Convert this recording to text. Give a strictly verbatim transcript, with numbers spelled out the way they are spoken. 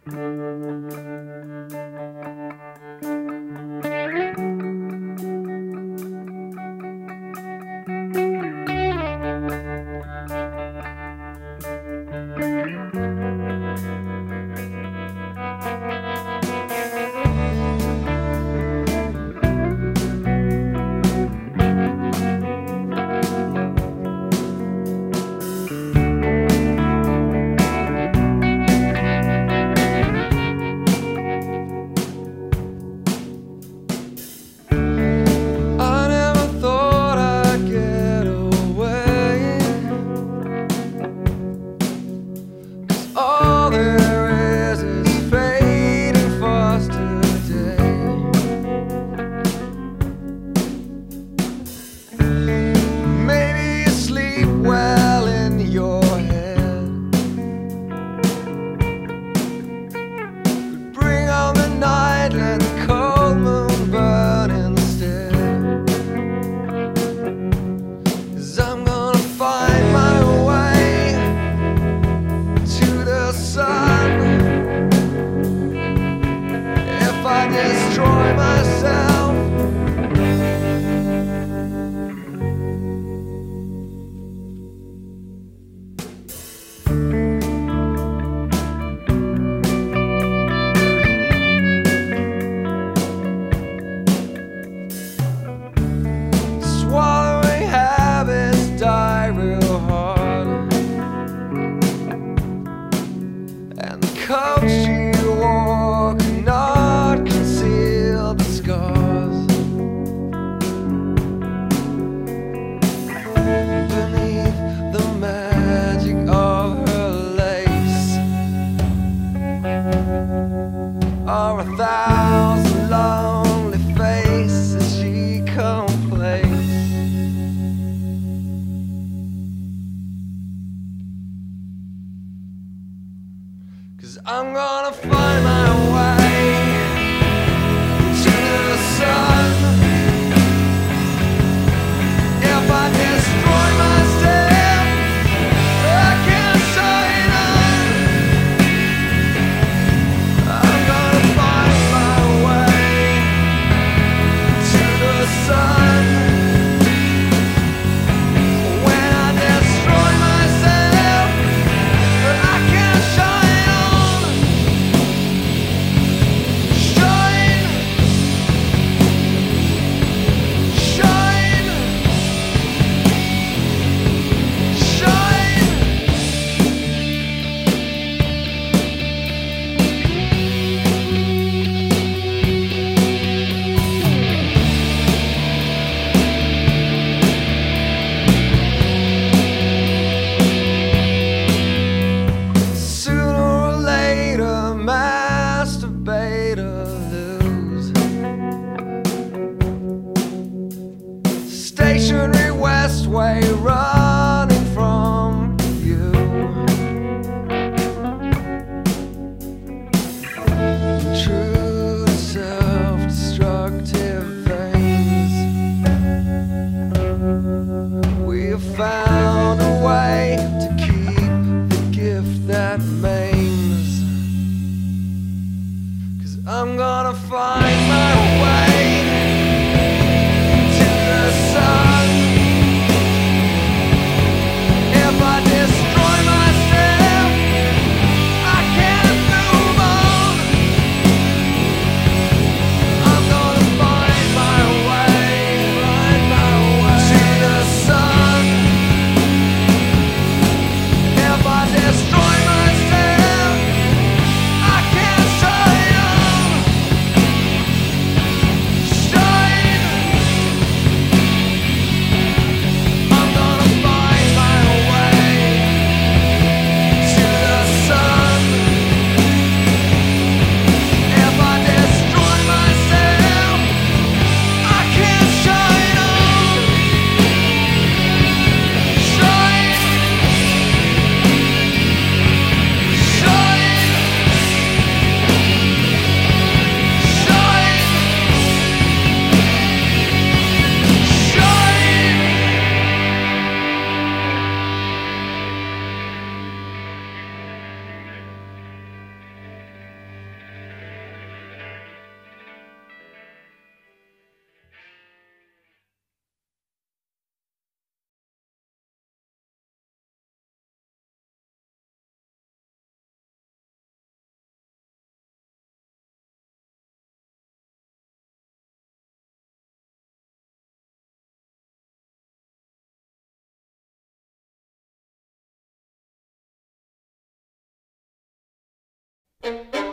Are a thousand lonely faces she complains. 'Cause I'm gonna find my way to the sun. If I destroy myself, I can't sign on. I'm gonna find my way to the sun. When I destroy myself, I can't shine on. Shine, shine, shine. Sooner or later, masturbate or lose. Stationary Westway running from you. True self-destructive veins. We have found a way to keep the gift that mains. 'Cause I'm gonna find my way to the sun. Thank